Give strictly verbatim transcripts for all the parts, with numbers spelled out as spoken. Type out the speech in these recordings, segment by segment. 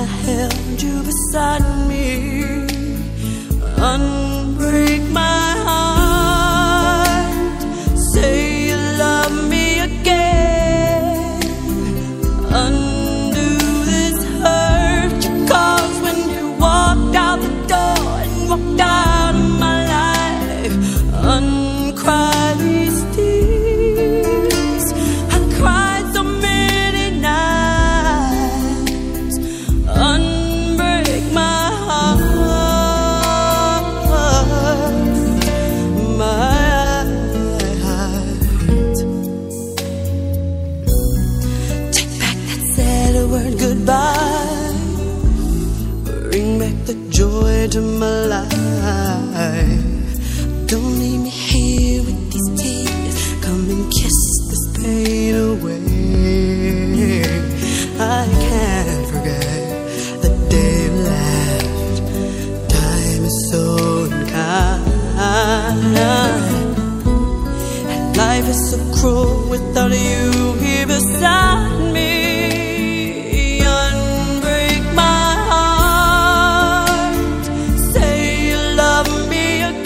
held you beside me. Unbreak my heart, say you love me again. Undo this hurt you caused when you walked out the door and walked out of my life. Uncry these tears I cried so many nights. Unbreak my heart, my heart. Take back that sad word goodbye. Bring back the joy to my life. Don't leave me here with these tears. Come and kiss this pain away. I can't forget the day you left. Time is so unkind, and life is so cruel without you here beside me. Unbreak my heart, say you love me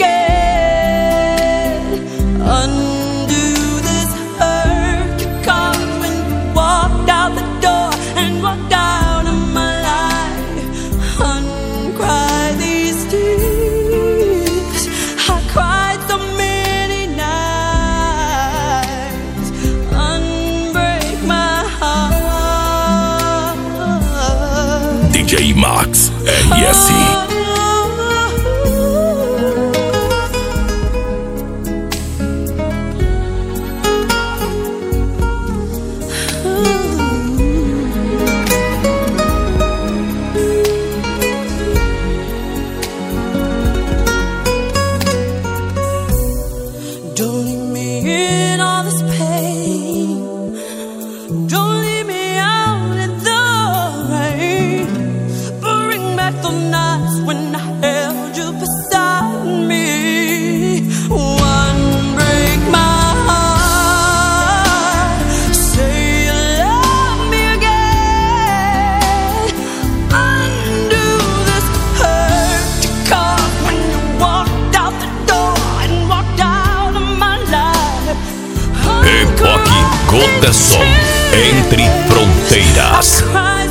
again. Undo this hurt you caused when you walked out the door and walked out of my life. Uncry these tears I cried so many nights. Unbreak my heart. D J Max R S I. Don't leave me in all this pain. Don't leave me out in the rain. Bring back the nights when I held you beside me. One break my heart, say you love me again. Undo this hurt you caused when you walked out the door and walked out of my life. Epoch Goldson, Entre Fronteiras. I cry